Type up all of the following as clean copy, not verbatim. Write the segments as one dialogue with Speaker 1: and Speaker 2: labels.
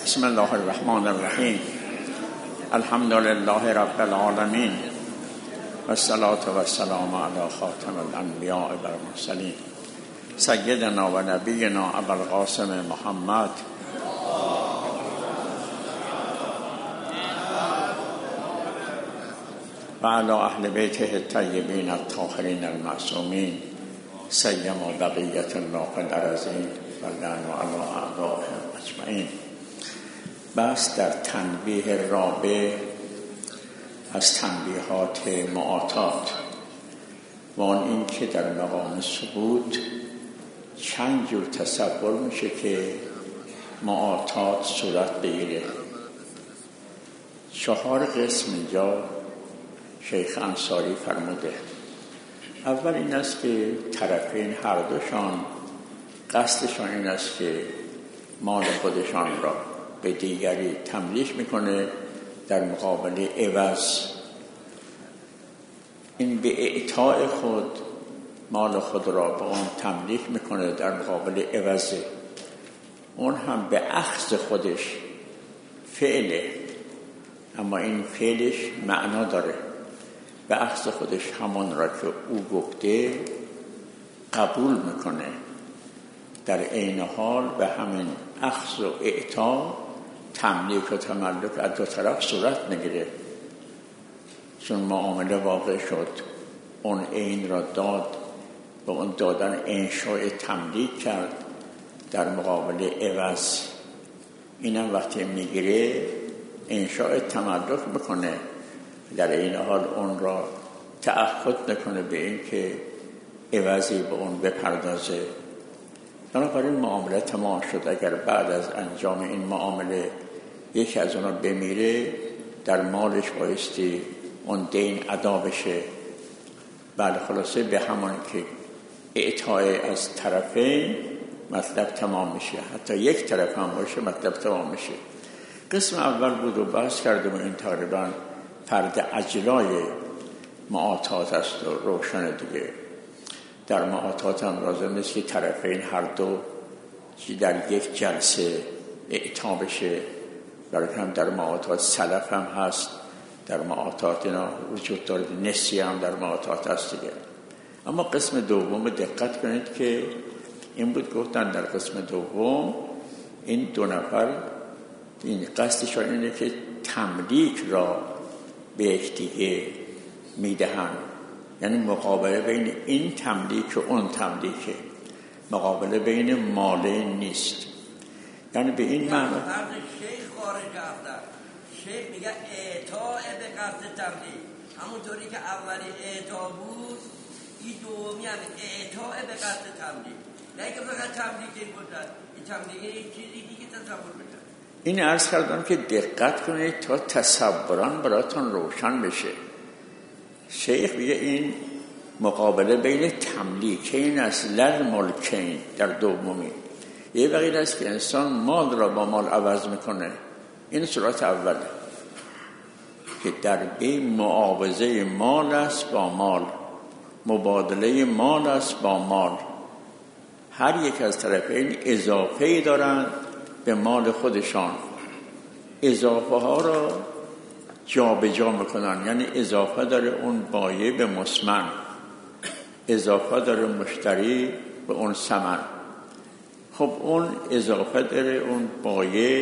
Speaker 1: بسم الله الرحمن الرحیم. الحمد لله رب العالمین و الصلاة و السلام علی خاتم الانبیاء و المرسلین سیدنا و نبینا ابوالقاسم محمد و علی اهل بیته الطیبین الطاهرین المعصومین سیما بقیة الله فی الارضین و لعن علی اعدائهم اجمعین. بس در تنبیه رابع از تنبیهات معاطات و آن این که در مقام ثبوت چند جور تصور میشه که معاطات صورت بگیره. 4 قسم اینجا شیخ انصاری فرموده. اول این است که طرفین هر دوشان قصدشان این است که مال خودشان را به دیگری تملیک میکنه در مقابل عوض. این به اعطاء خود مال خود را به اون تملیک میکنه در مقابل عوضه. اون هم به اخذ خودش فعله، اما این فعلش معنا داره. به اخذ خودش همون را که او گفته قبول میکنه. در عین حال به همین اخذ و اعطا تملیک و تملک از دو طرف صورت میگیره، چون معامله واقع شد. اون عین را داد، به اون دادن انشاء تملیک کرد در مقابل عوض. اینم وقتی میگیره انشاء تملک میکنه، در این حال اون را تعهد نکنه به این که عوضی به اون بپردازه. بنابراین معامله تمام شد. اگر بعد از انجام این معامله یکی از اونا بمیره، در مالش بایستی اون دین ادا بشه. بله، خلاصه به همون که اعطای از طرفین مطلب تمام میشه. حتی یک طرف هم باشه مطلب تمام میشه. قسم اول بود و بحث کردیم و این تقریبا فرد اجلای معاطات است و روشن دیگه. در معاطات هم لازم نیست که طرفین هر دو در یک جلسه اعطا بشه. برای هم در معاطات سلف هم هست، در معاطات اینا وجود داره، نسیه هم در معاطات هست دیگه. اما قسم دوم دقت کنید که این بود، گفتن در قسم دوم این دو نفر این قصدشان اینه که تملیک را به یکدیگه میدهن. یعنی مقابله بین این تملیک و اون تملیکه، مقابله بین مالین نیست. یعنی به این معنی
Speaker 2: شیخ خارج رفتن. شیخ میگه اعطاء به قصد تملیک، همونطوری که اولی اعطا بود این دومی هم اعطاء به قصد تملیک. نه که فقط تملیک بودن، این تملیک این چیزی دیگه تصور بکنن.
Speaker 1: این عرض کردم که دقت کنید تا تصوران براتون روشن بشه. شیخ میگه این مقابله بین تملیکین است، لل ملکین در دومی. یه وقیل است که انسان مال را با مال عوض میکنه. این صورت اوله که در بین معاوضه مال است با مال، مبادله مال است با مال. هر یک از طرفین اضافه‌ای دارند به مال خودشان. اضافه ها را جا به جا میکنن. یعنی اضافه داره اون بایع به مسمن، اضافه داره مشتری به اون ثمن. خب اون اضافه داره اون بایع،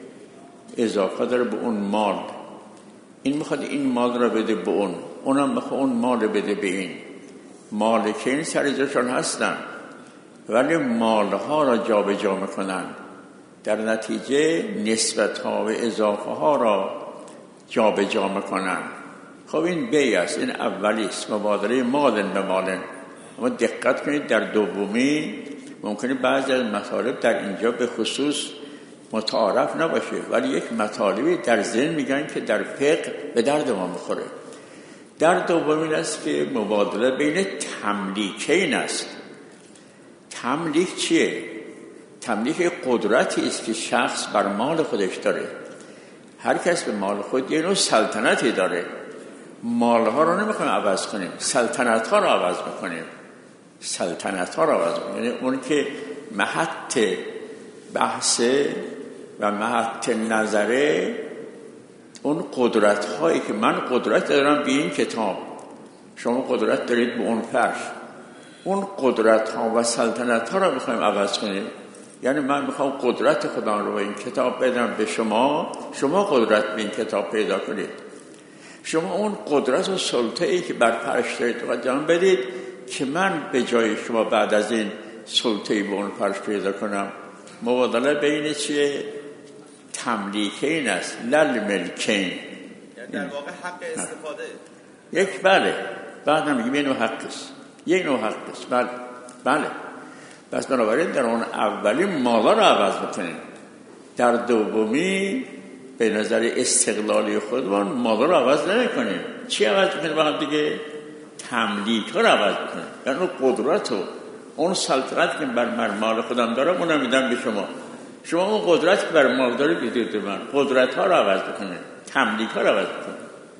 Speaker 1: اضافه داره به اون مال. این میخواد این مال را بده به اون، اونم میخواد اون مال بده به این. مالکین سر جاشون هستن ولی مالها را جا به جا میکنن. در نتیجه نسبت ها و اضافه ها را جا به جا میکنن. خب این بیع است، این اولی است، مبادله مال به مال. اما دقت کنید در دومی ممکنه بعضی از مطالب در اینجا به خصوص متعارف نباشه، ولی یک مطالبی در ذهن میگن که در فقه به درد ما میخوره. در دومی است که مبادله بین تملیکین است. تملیک چیه؟ تملیک قدرتی است که شخص بر مال خودش داره. هر کس به مال خود یه نوع سلطنتی داره. مالها رو نمیخوایم عوض کنیم، سلطنت ها رو عوض میکنیم. سلطنت ها رو عوض میکنیم. یعنی اون که محط بحث و محط نظره اون قدرت هایی که من قدرت دارم به این کتاب، شما قدرت دارید به اون فرش، اون قدرت ها و سلطنت ها رو میخوایم عوض کنیم. یعنی من میخوام قدرت خدا رو به این کتاب بدم به شما، شما قدرت به این کتاب پیدا کنید. شما اون قدرت و سلطه ای که بر فرش دارید قدم بدید که من به جای شما بعد از این سلطه‌ای به اون فرش پیدا کنم. مبادله بین چیه؟ تملیکین است، لل ملکین.
Speaker 3: یعنی در واقع حق استفاده.
Speaker 1: یک بله، بعد هم میگیم یه نوع حق است، یک نوع حق است. بله. پس بنابراین در اون اولی مالا رو عوض بکنیم، در دومی به نظر استقلالی خودمان مالا رو عوض نمی‌کنیم. چی عوض می‌کنیم با هم دیگه؟ تملیک ها رو عوض بکنیم. یعنی اون قدرت و اون سلطنت که بر من مال خودم دارم اونم میدم به شما. شما اون قدرت که بر مال داری بدید به من. قدرت ها رو عوض بکنیم، تملیک ها رو عوض بکنیم.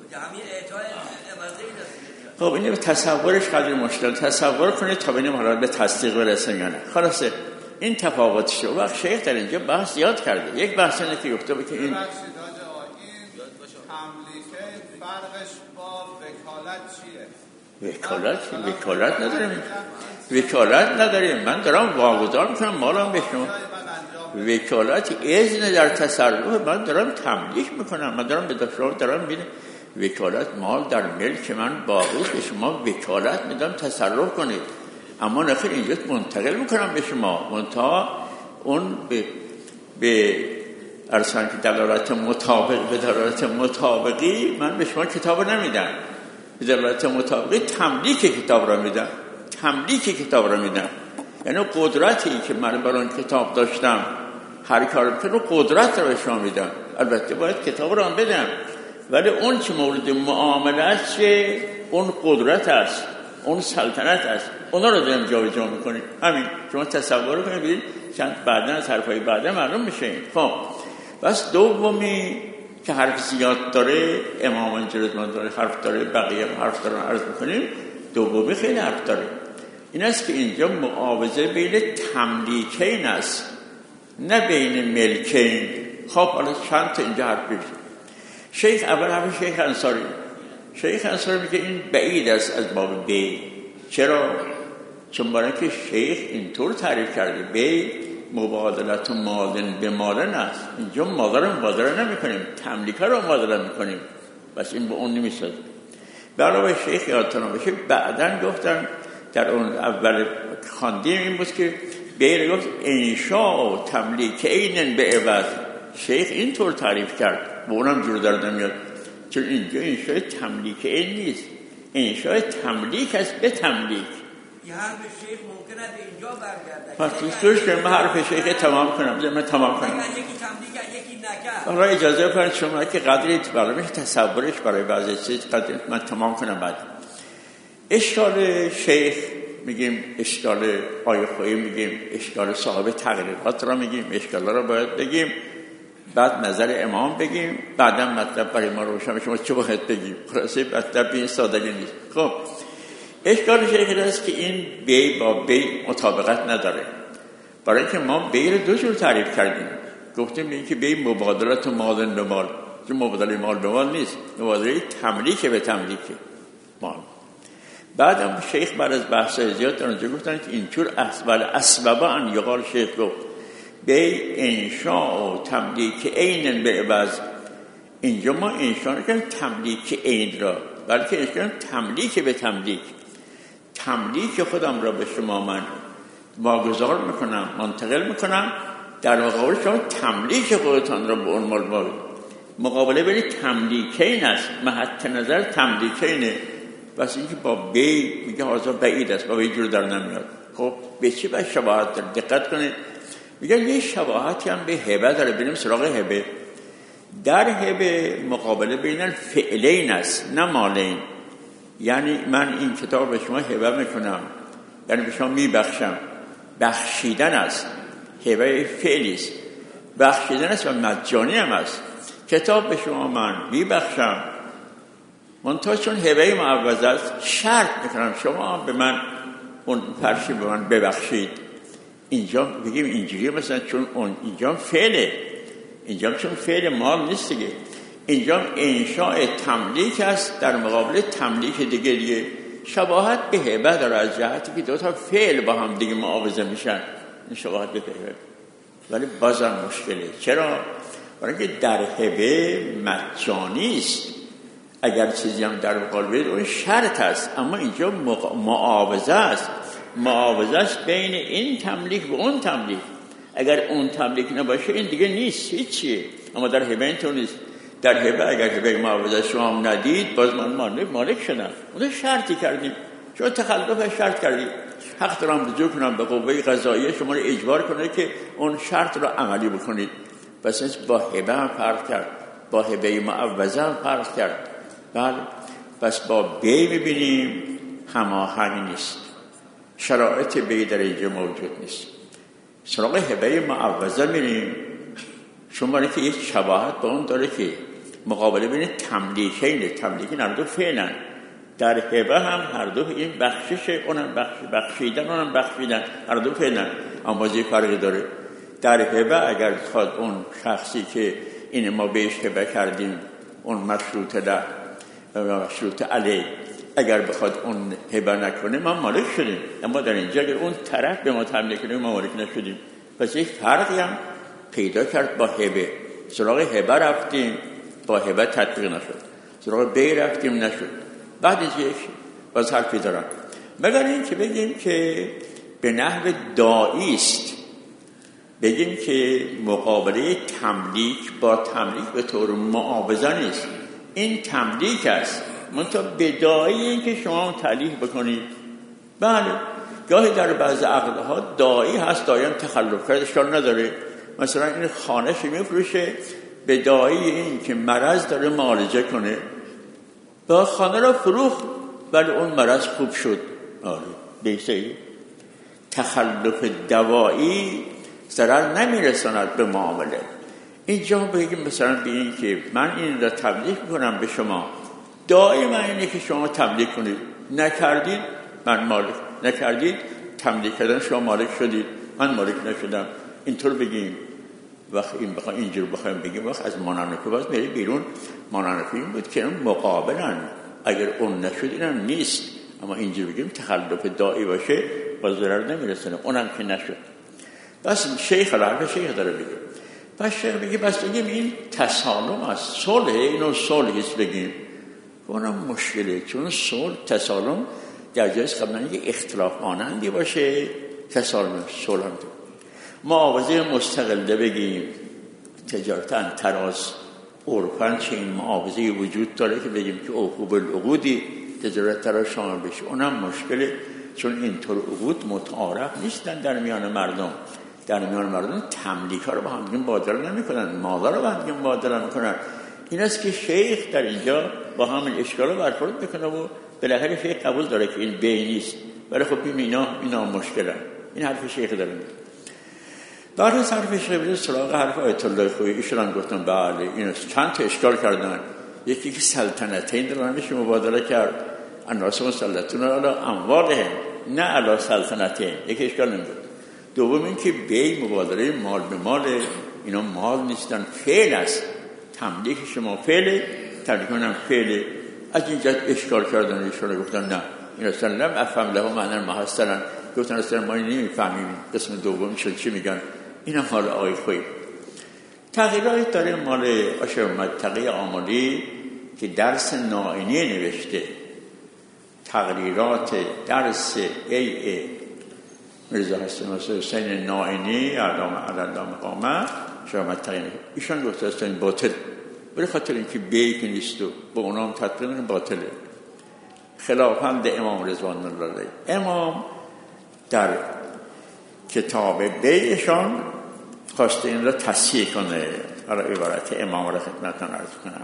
Speaker 1: خب اینه تصورش قدر مشکل. تصور کنید تا ببینیم حالا به تصدیق برسیم یا نه. خلاصه این تفاوتشه. وقت شیخ در اینجا بحث زیاد کرده. یک بحث اینه که گفته که این
Speaker 4: تملیکه فرقش با وکالت چیه؟
Speaker 1: وکالت نداریم. من دارم واگذار میکنم مالم به شما. وکالت اذن در تصرف، من دارم تملیک میکنم، من دارم به دشوار دارم میدم. وکالت مال در ملک من باقی به شما وکالت میدم تصرف کنید. اما نخیر اینجا منتقل میکنم به شما. منتها اون به ارسان که دلالت مطابق به دلالت مطابقی من به شما کتاب نمیدم. به دلالت مطابقی تملیک کتاب را میدم. یعنی قدرتی که من برای کتاب داشتم هر کار کنم قدرت را به شما میدم. البته باید کتاب را هم بدم، ولی اون که مورد معامله است چه؟ اون قدرت است، اون سلطنت است. اونا رو دارم جابجا میکنیم. همین شما تصور کنید ببینید چند بعدا از حرفای بعدا معلوم میشه. خب بس دومی که حرف زیاد داره، امام انجلزمان داره حرف داره، بقیه حرف دارن عرض میکنیم. دومی خیلی حرف داره. این است که اینجا معاوضه بین تملیکین است نه بین ملکین. خب حالا چند تا اینجا حرف بشه. شیخ اول حرف شیخ انصاری میگه این بعید است از باب بی. چرا؟ چون برای که شیخ اینطور تعریف کرده بی مبادلت و مالن به مالن است. اینجا مالا رو مبادله نمی کنیم، تملیکا رو مبادله می کنیم. بس این به اون نمیسازه. علاوه شیخ یادتون باشه بعدن گفتن در اون اول خواندیم این بود که بی رو گفت انشاء و تملیک اینن به عوض. شیخ اینطور تعریف کرد، به اونم جور در نمیاد. چون اینجا انشاء تملیک این نیست، انشاء تملیک است به تملیک.
Speaker 2: یه حرف شیخ ممکنه به اینجا برگرده.
Speaker 1: پس توش که من حرف شیخ تمام کنم. من تمام کنم.
Speaker 2: یکی تملیک یکی نکرد.
Speaker 1: حالا اجازه بفرمایید شما که قدری برای میشه تصورش برای بعضی چیز قدر من تمام کنم. بعد اشکال شیخ میگیم، اشکال آیه خویی میگیم، اشکال صاحب تقریرات را میگیم، اشکال را باید بگیم، بعد نظر امام بگیم، بعدا مطلب برای ما روشن شما چه باید بگیم. خلاصه مطلب این سادگی نیست. خب اشکال شیخ است که این بی با بی مطابقت نداره. برای اینکه ما بی رو دو جور تعریف کردیم. گفتیم این که بی مبادلت مال به مال، چون مبادله مال به مال نیست، مبادله تملیک به تملیک مال. بعدم شیخ بعد از بحث زیاد در اونجا گفتن که اینطور اسبابا ان یقال شیخ گفت بی انشاء و تملیک اینن به عوض. اینجا ما انشاء نکنیم تملیک این را، بلکه انشاء تملیک به تملیک. تملیک خودم را به شما من واگذار میکنم، منتقل میکنم، در مقابل شما تملیک خودتان را به اون مال مقابله بین تملیکین است. محط نظر تملیکینه. بس اینکه با بی میگه حاضر بعید است، با بی جور در نمیاد. خب به چی باید شباهت داره؟ دقت کنید. میگه یه شباهتی هم به هبه داره. بریم سراغ هبه. در هبه مقابله بین الفعلین است نه مالین. یعنی من این کتاب به شما هبه میکنم، یعنی به شما میبخشم. بخشیدن است. هبه فعلی است، بخشیدن است و مجانی هم است. کتاب به شما من میبخشم، منتها چون هبه معوض است شرط میکنم شما به من اون فرشی به من ببخشید. اینجا بگیم اینجوری مثلا چون اون اینجا فعله، اینجا چون فعل مال نیست دیگه، اینجا انشاء تملیک است در مقابل تملیک دیگه شباهت به هبه داره از جهتی که دو تا فعل با هم دیگه معاوضه میشن. این شباهت به هبه، ولی بازم مشکله. چرا؟ برای اینکه در هبه مجانی است، اگر چیزی هم در مقابل اون شرط است، اما اینجا معاوضه است. معاوضه است بین این تملیک و اون تملیک. اگر اون تملیک نباشه این دیگه نیست، هیچیه. اما در هبه اینطور نیست. در هبه اگر هبه معاوضه شما هم ندید، باز من مالک شدم. اون شرطی کردیم، شما تخلف شرط کردید، حق دارم رجوع کنم به قوه قضاییه شما رو اجبار کنه که اون شرط رو عملی بکنید. پس با هبه هم فرق کرد، با هبه معوضه هم فرق کرد. بله، پس با بی میبینیم هماهنگ نیست، شرایط بی در اینجا موجود نیست. سراغ هبه معوضه میریم، شما که یک شباهت با اون داره که مقابله بین تملیکین هر دو فعلن. در هبه هم هر دو این بخشش، اونم بخشیدن، اونم بخشیدن، هر دو فعلن، اما یه فرقی داره. در هبه اگر بخواد اون شخصی که این ما بهش هبه کردیم، اون مشروط علیه، اگر بخواد اون هبه نکنه ما مالک شدیم. اما در اینجا اگر اون طرف به ما تملیک کنه ما مالک نشدیم. پس یک فرقی هم پیدا کرد با هبه. سراغ هبه رفتیم، با هبه تطبیق نشد. سراغ بی رفتیم، نشد. بعد از یک باز حرفی دارم، مگر این که بگیم که به نحو دائی است، بگیم که مقابله تملیک با تملیک به طور معاوضه نیست. این تملیک است، منتها بداعی این که شما تعلیق بکنید. بله، گاهی در بعض عقدها داعی هست، داعی هم تخلف کرد، اشکال نداره. مثلا این خانه‌ش میفروشه، بداعی این که مرض داره معالجه کنه، با خانه را فروخت ولی اون مرض خوب شد. آره، بیسه تخلف دوایی ضرر نمیرساند به معامله. اینجا بگیم مثلا به این که من این را تبلیغ میکنم به شما، دائما اینه که شما تبلیغ کنید، نکردید من مالک، نکردید تبلیغ کردن شما مالک شدید، من مالک نشدم. اینطور بگیم. وقت این بخوام اینجور بخوایم بگیم، وقت از مانانکو باز میری بیرون. مانانکو این بود که اون مقابلن، اگر اون نشد اینم نیست. اما اینجور بگیم تخلف دائی باشه باز ضرر نمیرسونه، اونم که نشد. بس شیخ العرب شیخ داره بگیم. پس شیخ بگیم بس بگیم این تسالم است، صلح، اینو صلحیست بگیم. اونم مشکله، چون صلح تسالم در جایست قبلا یه اختلاف مانندی باشه، تسالم صلح هم معاوضه مستقله بگیم. تجارتا تراز عرفاً چه این معاوضه وجود داره که بگیم که عقوب العقودی تجارت تراز شامل بشه، اونم مشکله، چون اینطور عقود متعارف نیستن در میان مردم. در میان مردم تملیک ها رو با هم دیگه مبادله نمی‌کنن، مالا رو با هم دیگه مبادله می‌کنن. این است که شیخ در اینجا با همین اشکال رو برخورد میکنه و بالاخره شیخ قبول داره که این بی نیست، ولی خب اینا مشکلن. این حرف شیخ داره میگه. بعد از حرف شیخ بریم سراغ حرف آیت الله خویی. ایشون گفتن بله این چند تا اشکال کردن. یکی که سلطنتین دارن میشه مبادله کرد، الناس مسلطون علی اموالهم نه علی سلطنتین، یکی اشکال نمیده. دوم این که بی مبادله مال به مال، اینا مال نیستن، فعل است. تملیک شما فعل، تملیک منم فعل. از این جهت اشکال کردن. ایشون گفتن نه این اصلا لم افهم له معنی محصلا، گفتن اصلا ما نمیفهمیم قسم دومشون چی میگن. اینم حال آقای خویی. تغییرات داره مال آشر متقی آمالی که درس نائینی نوشته. تغییرات درس ای مرزا حسین نائینی اعلام علم مقامه آشر متقی. ایشان گفته است این باطل، برای خاطر اینکه بیک نیست و با اونام تطبیق باطله. خلافند امام رضوان الله علیه. امام در کتاب بیشان خواسته این را تصحیح کنه. حالا عبارت امام را خدمتتون عرض کنم.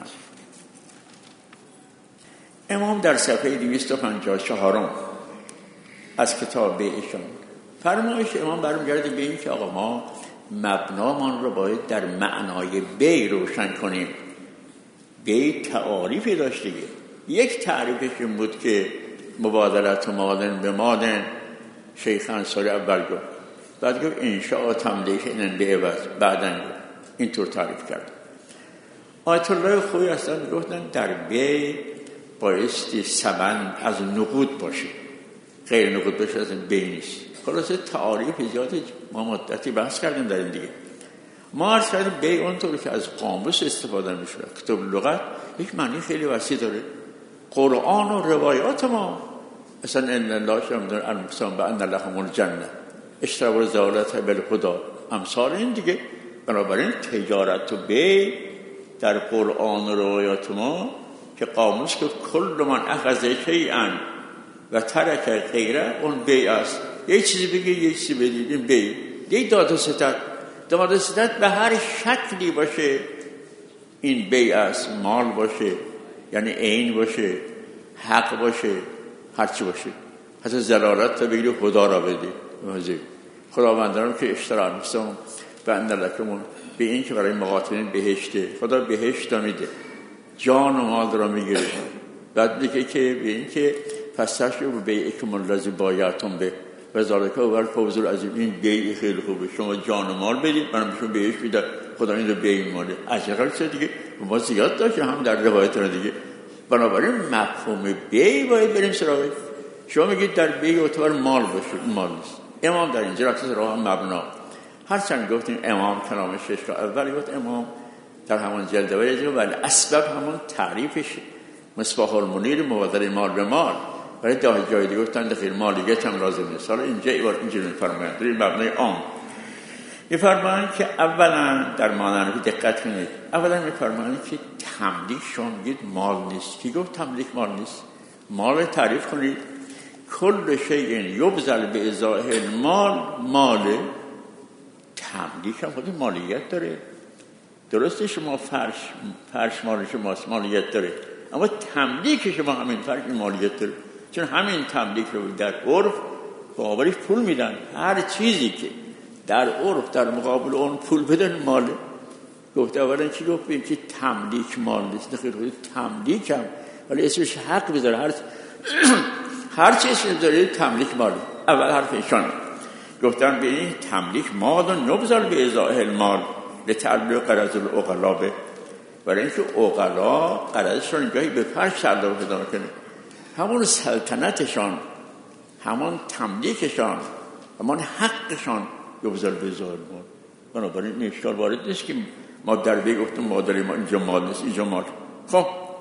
Speaker 1: امام در صفحه 254 از کتاب بیشان فرمایش امام برمیگرده به این که آقا ما مبنامان رو باید در معنای بی روشن کنیم. بی تعاریفی داشته. یک تعریفش این بود که مبادلت و مادن به مادن. شیخ انصاری اول گفت، بعد گفت انشاء تملیک اینن به عوض، بعدن گفت اینطور تعریف کرد. آیت الله خویی اصلا میگفتن در بی بایستی ثمن از نقود باشه، غیر نقود باشه از بی نیست. خلاصه تعاریف زیاده ما مدتی بحث کردیم در این دیگه. ما عرض کردیم بی اونطور که از قاموس استفاده میشه، کتاب لغت یک معنی خیلی وسیع داره. قرآن و روایات ما اصلا ان الله شامدون المقسم بان لهم الجنه اشتروا زالت بالهدى امثال این دیگه. بنابراین تجارت و بی در قرآن و روایات ما که قاموس که کل من اخذ شیئا و ترک غیره اون بی است. یه چیزی بگی یه چیزی بدید، این بی. یک داد و ستد به هر شکلی باشه این بی است. مال باشه یعنی عین باشه، حق باشه، هرچی باشه، حتی زلالت تا بگیری خدا را بدی. خداوندانم که اشترا نفسم و اندلکمون به این که برای مقاتلین بهشته، خدا بهشت میده، جان و مال را میگیره. بعد میگه که به این که پس تشو بیعکم الذی بایعتم به و ذالک هو الفوز العظیم. این بیع خیلی خوبه، شما جان و مال بدید من بهشون بهشت میدم. خدا این رو بیع ماله اجر چه دیگه ما زیاد داشته هم در روایت را دیگه. بنابراین مفهوم بیع باید بریم سراغش. شما میگید در بیع اعتبار مال باشه، مال نیست. امام در اینجا رفت راه مبنا. هرچند گفتیم امام کلام شش را اول گفت امام در همون جلد ولی ولی اسباب همون تعریفش مصباح المنیر مبادله مال به مال. برای جای دیگه گفتن دخیل مالیت هم لازم نیست. حالا اینجا اینجوری می‌فرمایند در این مبنای عام می‌فرمایند که اولا در معنی دقت کنید، اولا می‌فرمایند که تملیک شما میگید مال نیست. کی گفت تملیک مال نیست؟ مال تعریف کنید. کل شیء یبذل به ازاء المال ماله. تملیک هم خود مالیت داره. درسته شما فرش مال شماست، مالیت داره، اما تملیک شما همین فرش مالیت داره. چون همین تملیک رو در عرف مقابلش پول میدن. هر چیزی که در عرف در مقابل اون پول بدن ماله. گفته اولا چی گفتیم که تملیک مال نیست. نخیر تملیک هم ولی اسمش حق بذاره. هر چیز بذاره تملیک ماله. اول حرف ایشان گفتن به این تملیک مال نبذل به ازاء المال لتعلق قرض العقلا به، برای اینکه عقلا قرضشون اینجایی به فرش تعلق پیدا کنه. همون سلطنتشان، همون تملیکشان، همون حقشان یبذل به ازاء المال. بنابراین این اشکال وارد نیست که ما در بی گفتم مادری ما اینجا مال نیست، اینجا مال. خب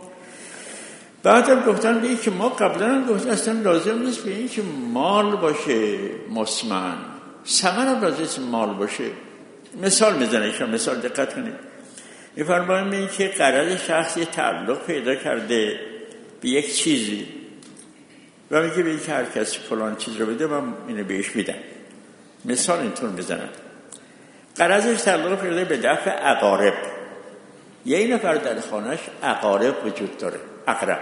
Speaker 1: بعدم گفتن به این که ما قبلا هم گفتن اصلا لازم نیست به این که مال باشه مسمن، ثمن هم لازم مال باشه. مثال میزنه، مثال دقت کنید. میفرماییم این که قرار شخصی تعلق پیدا کرده به یک چیزی و میگه به این که هر کسی فلان چیز رو بده من اینو بهش میدم. مثال اینطور میزنم. قرارش تعلق پیدا به دفع اقارب. یه نفر در خانهش اقارب وجود داره، اقرب.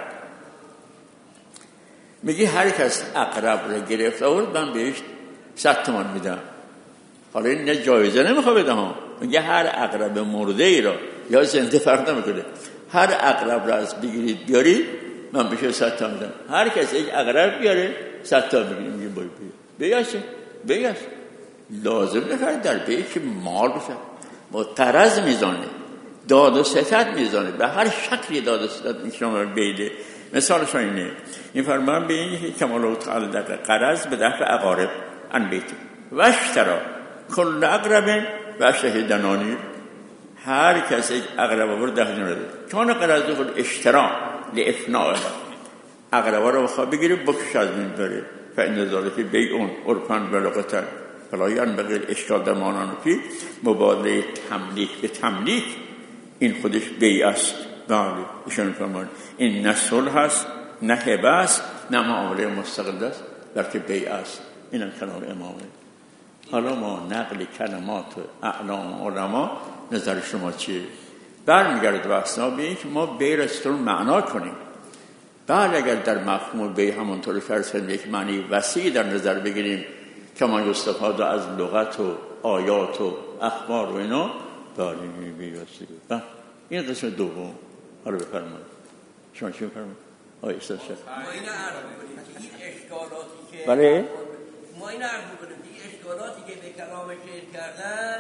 Speaker 1: میگه هر کس اقرب رو گرفت آورد من بهش 100 تومان میدم. حالا این نه جایزه نمیخواد بده ها. میگه هر اقرب مرده ای را یا زنده فرق نمیکنه، هر اقرب را از بگیرید بیارید من بهش 100 تومان میدم. هر کس یک اقرب بیاره 100 تومان میگیریم. میگه بیاشه لازم نکرد در بیه که مال بشه. قرض میزانه، داد و ستد میزانه، به هر شکلی داد و ستد میشونه بیده. مثالش اینه. این فرمان به این که کمال تعالی در قرض به دفع اقارب ان بیت واشترا کل اقرب و شهدنانی. هر کسی اقرب آورد 10 دینار بده. چون قرض خود اشترا لافناء اقرب رو بخواد بگیره بکش از این بره. فإن ذلك بیع عرفا بلغتا فلا ينبغي الاشکال در مانان فی مبادله تملیک به تملیک. این خودش بیع است. بله ایشون فرمان این نه صلح است، نه هبه است، نه معامله مستقل است، بلکه بیع است. اینم کلام امامه. حالا ما نقل کلمات اعلام علما نظر شما چیه؟ برمیگرد بحثنا به این که ما بیع را چطور معنا کنیم. بله اگر در مفهوم بیع همونطور فرض کنیم یک معنی وسیع در نظر بگیریم که ما استفاده از لغت و آیات و اخبار و اینا، بله بی‌واسطه. این قسم دوم. حالا بفرمایید شما چی بفرمایید؟ آقای استاد شد
Speaker 2: ما این عرض می‌کنیم که این اشکالاتی که
Speaker 1: بله
Speaker 2: ما این عرض می‌کنیم که این اشکالاتی که به کلام شعر کردن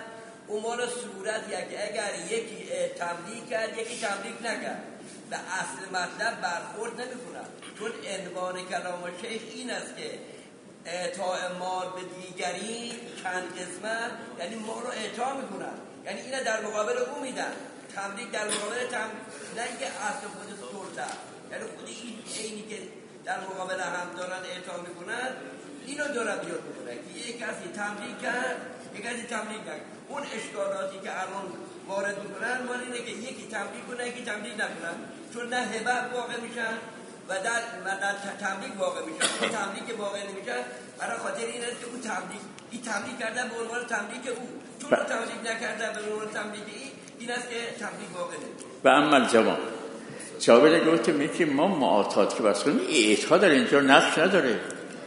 Speaker 2: اون مال صورتیه که اگر یکی تملیک کرد یکی تملیک نکرد و اصل مطلب برخورد نمیکنن، چون عنوان کلام شیخ این است که اعطاء مال به دیگری چند قسمت، یعنی مال رو اعطا میکنن، یعنی اینا در مقابل او میدن، تملیک در مقابل نه اینکه اصل خود سلطه، یعنی خود این اینی که در مقابل هم دارن اعطا میکنن اینو دارن بیاد میکنن که یک کسی تملیک کرد یک کسی تملیک نکرد. اون اشکالاتی که الان وارد میکنن مال اینه که یکی تملیک کنه یکی تملیک نکنن، چون نه هبه واقع میشن و در تملیک واقع میشن. اون تملیک واقع نمیشن برای خاطر این است که اون این تملیک کردن به عنوان تملیک او، چون اون تملیک نکردن به عنوان تملیک این است که تملیک واقع نمیشه.
Speaker 1: و اما جواب گفتم که ما معاطات که بس کنیم اعطا در اینجا نقش نداره.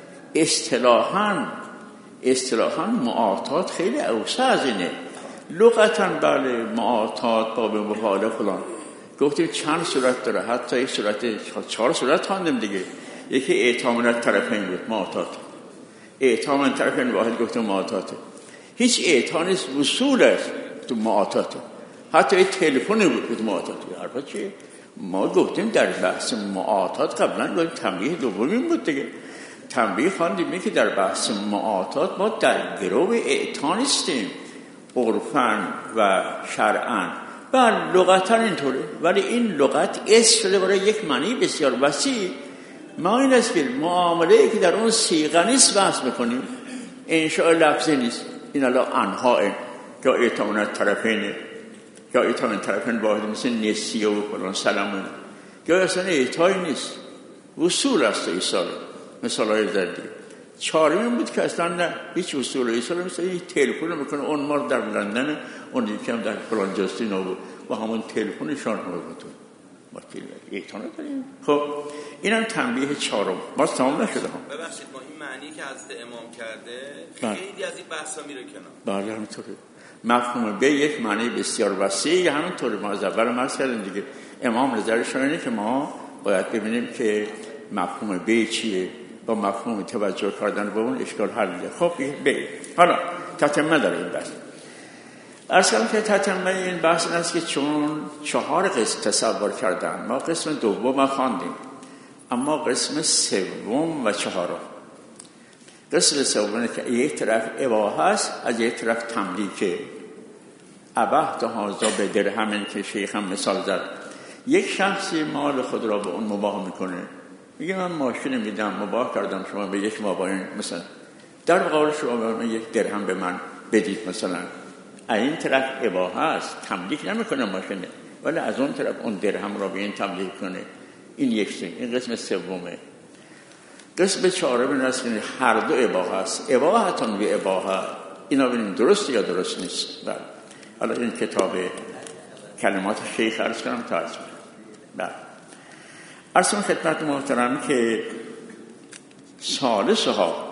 Speaker 1: اصطلاحاً معاطات خیلی اوسع از اینه. لغتاً بله معاطات باب مخالف فلان گفتیم چند صورت داره، حتی یک صورت 4 صورت خواندیم دیگه. یکی اعطا من الطرفین بود، معاطات. اعطا من الطرفین واحد گفتیم معاطات. هیچ اعطا نیست، وصول است تو معاطات. حتی یک تلفن بود معاطات. حرفا چیه؟ ما گفتیم در بحث معاطات قبلا گفتیم تنبیه دومی بود دیگه. تنبیه خواندیم که در بحث معاطات ما در گروه اعطا نیستیم، عرفاً و شرعاً و لغتاً اینطوره، ولی این لغت اسم شده برای یک معنی بسیار وسیع. ما این است که معامله که در اون صیغه نیست بحث میکنیم، انشاء لفظی نیست. این الان انواع یا اعطا من الطرفین یا اعطا من طرفین واحد مثل نسیه و فلان سلمون، یا اصلا اعطایی نیست، وصول است ایصال. مثال های زدی چهارمین بود که اصلا نه هیچ وصول ایصال، مثل این تلفن میکنه اون مار در لندن، اون یکی هم در فلان جاستین بود و همون تلفنشان رو بود ما اعطا نداریم. خب اینم تنبیه چهارم ما تمام نشده هم.
Speaker 3: ببخشید ما این معنی که از امام کرده خیلی از این بحثا میره کنار.
Speaker 1: بله همینطوره. مفهوم به یک معنی بسیار وسیع همینطوره. ما از اول مرز کردیم دیگه. امام نظرش اینه که ما باید ببینیم که مفهوم به چیه، با مفهوم توجه کردن به اون اشکال حله. خب به حالا تتمه داره این بحث. عرض کردم که تتمه این بحث است که چون 4 قسم تصور کردن، ما قسم دوم خواندیم، اما قسم سوم و 4 قسم سوم که یک طرف اباحه است، از یک طرف تملیکه. اباحت هذا به درهم که شیخ هم مثال زد. یک شخصی مال خود را به اون مباح میکنه، میگه من ماشین میدم، مباح کردم شما به یک ماباین مثلا در مقابل شما من یک درهم به من بدید مثلا. این طرف اباحه است، تملیک نمیکنه ماشینه، ولی از اون طرف اون درهم را به این تملیک کنه. این یک سنگ. این قسم سومه. قسم 4 است که هر دو اباحه است. اباحتون به اباحه. اینا ببینیم درست یا درست نیست. بله. حالا این کتاب کلمات شیخ عرض کنم تا عرض کنم. بله. عرض کنم خدمت محترم که ثالثها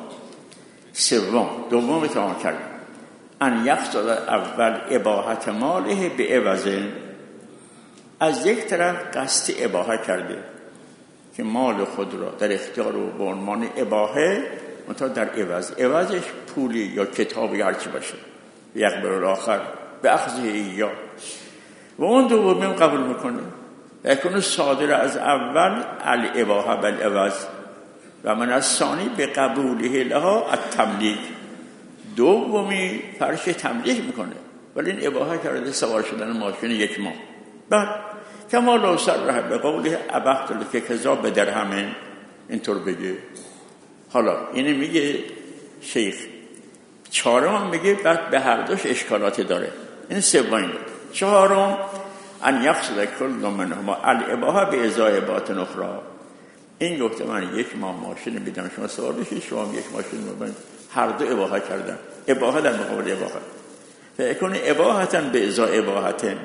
Speaker 1: دوم تمام کردیم. ان یقصد اول اباحت ماله به عوض، از یک طرف قصد اباحه کرده که مال خود را در اختیار و به عنوان اباحه منتها در عوضش پولی یا کتابی هرچی باشه، یقبل الاخر به اخذه ایا، و اون دومیم قبول میکنه. یکون صادر از اول الاباحه بالعوض و من از ثانی به قبوله لها التملیک. دومی فرش تملیک میکنه، ولی این اباحه کرده سوار شدن ماشین 1 ماه. بعد کما لو صرح به قوله ابحت لک کذا به درهم، اینطور بگه. حالا اینه میگه شیخ. 4 میگه بعد به هر دوش اشکالاتی داره. این سومین. 4 ان یقصد کل منهما الاباحه به ازای باطن اخرى. این گفته من 1 ماه ماشین میدم شما سوار بشید، شما 1 ماشین میدم. هر دو اباحه کردن. اباحه در مقابل اباحه. فیکون اباحتا به ازای اباحتن.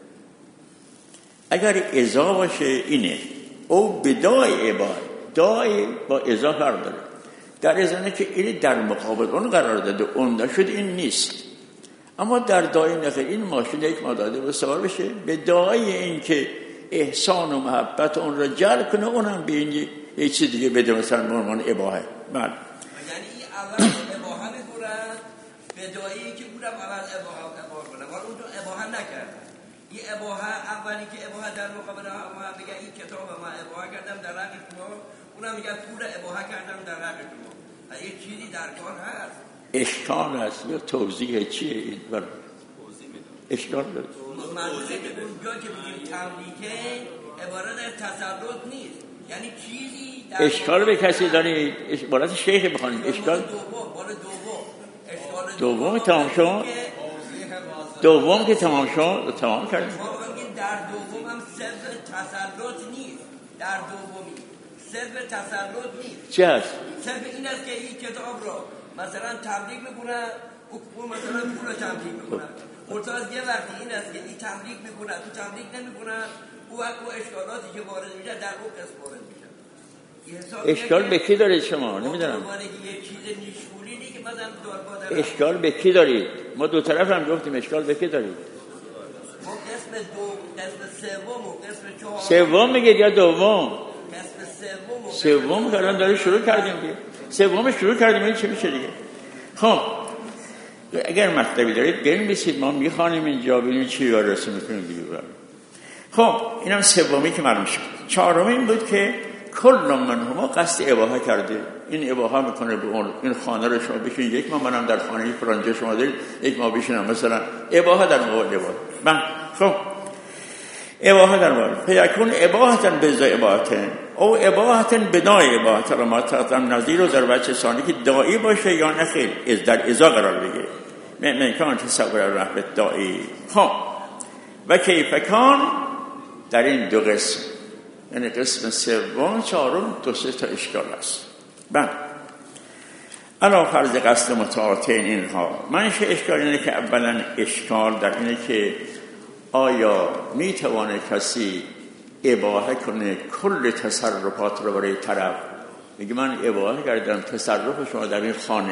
Speaker 1: اگر ازا باشه اینه او بدای اباحه، دای با ازا فرق داره. در ازانه که این در مقابل اون قرار داده، اون دا شد این نیست. اما در دای نخیر این ماشین 1 ماه داده به سوار بشه، به دای این که احسان و محبت اون را جلب کنه، اونم به این یه چیز دیگه بده، مثلا مرمان اباحه. بله.
Speaker 2: یعنی این اول اباحه میگورن به دایی که اونم اول اباحه کنن. اولی که اباحه در مقابل ما میگه این کتاب ما اباحه کردم در حق شما، اونم میگه پول اباحه کردم در حق شما. یه چیزی در کار هست.
Speaker 1: اشکال هست یا توضیح چیه این؟ اشکال داره.
Speaker 2: منظوره که اونجا که بگیم تملیکه عبارت از تسلط نیست، یعنی چیزی در
Speaker 1: اشکال به کسی داری؟ عبارت شیخ بخوانیم. اشکال دوم تمام شد. دوم که تمام شد تمام کردیم.
Speaker 2: ما بگیم در دوم هم صرف تسلط نیست، در دومی صرف تسلط نیست.
Speaker 1: چی هست؟
Speaker 2: صرف این است که این کتاب رو مثلا تبلیغ میکنن، اون مثلا پول رو تبلیغ میکنن. مرتاز یه وقتی این است که این تبلیغ میکنن، تو تبلیغ نمیکنن، او اشکالاتی که وارد میشه در اون قسم وارد میشه.
Speaker 1: اشکال به کی دارید شما؟ نمیدونم.
Speaker 2: یه چیز نیشگولی نیست که مثلا دار
Speaker 1: اشکال به کی دارید؟ ما دو طرف هم گفتیم اشکال به کی دارید؟
Speaker 2: ما قسم سوم و قسم چهارم.
Speaker 1: سوم میگید یا دوم؟
Speaker 2: قسم
Speaker 1: سوم که الان داره شروع کردیم دیگه. سوم شروع کردیم این چه میشه دیگه؟ خب اگر مطلبی دارید بنویسید، ما میخوانیم اینجا ببینیم چی وارسی میکنیم دیگه. خب اینم سومی که معلوم شد. چهارمی این بود که کل منهما قصد اباحه کرده. این اباحه میکنه به اون این خانه رو شما بشین، یک ما منم در خانه فرانجه شما دارید، یک ما بشینم مثلا اباحه در مقابل اباحه. من خب اباحه در مقابل فیکون اباحه بزای اباحه او اباحه بنای اباحه را ما تقدم نظیر و در بچه ثانی که دائی باشه یا نخیل از در ازا قرار بگیره. من کان تصور رحمت دائی. خب و کیفکان در این دو قسم، یعنی قسم سوم چهارم دو سه تا اشکال است. بعد علا فرض قصد متعاطین اینها منشه اشکال اینه که اولا اشکال در اینه که آیا میتوانه کسی اباحه کنه کل تصرفات رو برای طرف؟ میگه من اباحه کردم تصرف شما در این خانه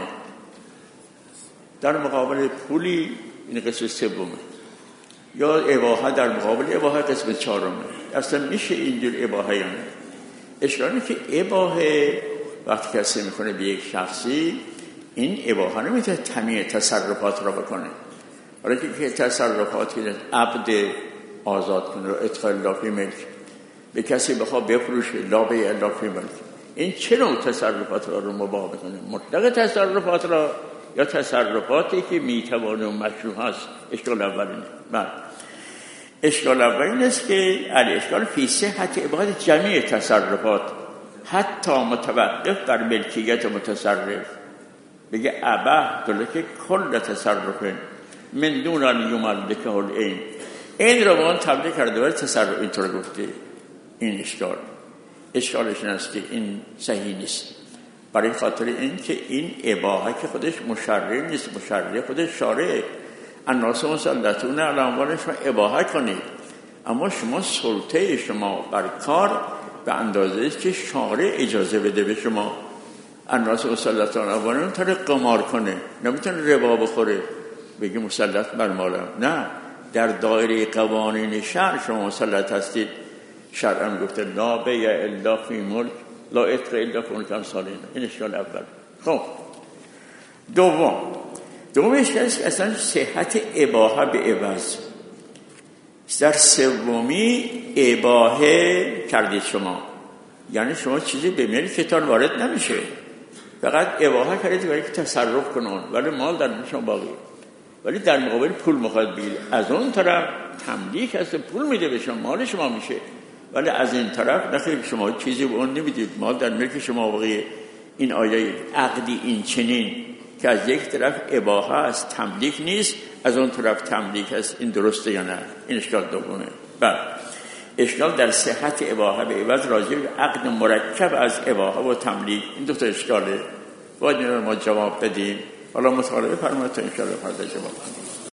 Speaker 1: در مقابل پولی، این قسم سومه، یا اباحه در مقابل اباحه قسم چهارمه. اصلا میشه اینجور اباحه یا نه؟ اشکالی که اباحه وقتی کسی میکنه به یک شخصی، این اباحه نمیتونه تمیه تصرفات را بکنه، ولی که تصرفاتی عبد آزاد کنه رو ادخال لافی ملک به کسی بخواه بفروشه لابه لافی ملک، این چه نوع تصرفات را رو مباح بکنه؟ مطلق تصرفات را یا تصرفاتی که میتوانه و مشروع هست؟ اشکال اولینه. بعد اشکال اولین است که الاشکال فی صحت اباحه جمیع تصرفات حتی متوقف بر ملکیت متصرف. بگه اباح داره که کل تصرفه من دون ان یملکه العین، این رو با اون تبدیل کرده برای تصرف. اینطور گفته. این اشکالش این است که این صحیح نیست، برای خاطر این که این اباحه که خودش مشرع نیست، مشرع خودش شارعه. الناس مسلطون علی اموالشون اباحه کنید، اما شما سلطه شما بر کار به اندازه است که شارع اجازه بده به شما. الناس مسلطون علی اموالشون تا قمار کنه، نمیتونه ربا بخوره بگی مسلط بر مالم. نه، در دایره قوانین شرع شما مسلط هستید. شرع هم گفته لا بیع الا فی ملک لا اتق الا فی ملک امثالین. این اشکال اول. خب دومش است اصلا صحت اباحه به عوض. در سومی اباحه کردید شما، یعنی شما چیزی به ملکتان وارد نمیشه، فقط اباحه کردید برای که تصرف کنون، ولی مال در شما باقی، ولی در مقابل پول میخواد بگیرید. از اون طرف تملیک هست، پول میده به شما، مال شما میشه، ولی از این طرف نخیر شما چیزی به اون نمیدید، مال در ملک شما واقعیه. این آیه عقدی این چنین که از یک طرف اباحه است تملیک نیست، از اون طرف تملیک است، این درسته یا نه؟ این اشکال دومه. بعد اشکال در صحت اباحه به عوض راجع به عقد مرکب از اباحه و تملیک. این دو تا اشکاله، باید ما جواب بدیم. حالا مطالعه فرمایید تا ان شاء الله فردا جواب بدیم.